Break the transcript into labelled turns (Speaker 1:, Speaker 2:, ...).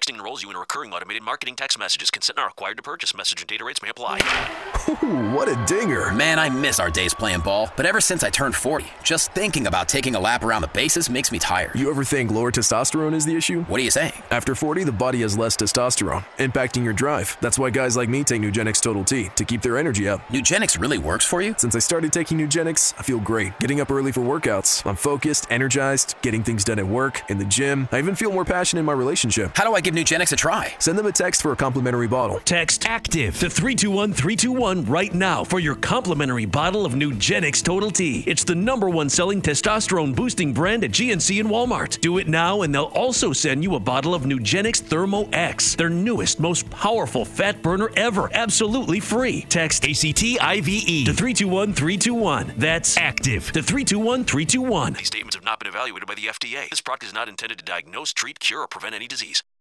Speaker 1: Texting enrolls you in a recurring automated marketing text messages. Consent not required to purchase. Message and data rates may apply.
Speaker 2: Ooh, what a dinger.
Speaker 3: Man, I miss our days playing ball. But ever since I turned 40, just thinking about taking a lap around the bases makes me tired.
Speaker 2: You ever think lower testosterone is the issue?
Speaker 3: What are you saying?
Speaker 2: After 40, the body has less testosterone, impacting your drive. That's why guys like me take Nugenix Total T, to keep their energy up.
Speaker 3: Nugenix really works for you?
Speaker 2: Since I started taking Nugenix, I feel great. Getting up early for workouts. I'm focused, energized, getting things done at work, in the gym. I even feel more passionate in my relationship.
Speaker 3: How do I give Nugenix a try?
Speaker 2: Send them a text for a complimentary bottle.
Speaker 4: Text ACTIVE to 321-321 right now for your complimentary bottle of Nugenix Total T. It's the #1 selling testosterone boosting brand at GNC and Walmart. Do it now and they'll also send you a bottle of Nugenix Thermo X, their newest, most powerful fat burner ever, absolutely free. Text ACTIVE to 321-321. That's ACTIVE to 321-321.
Speaker 1: These statements have not been evaluated by the FDA. This product is not intended to diagnose, treat, cure, or prevent any disease.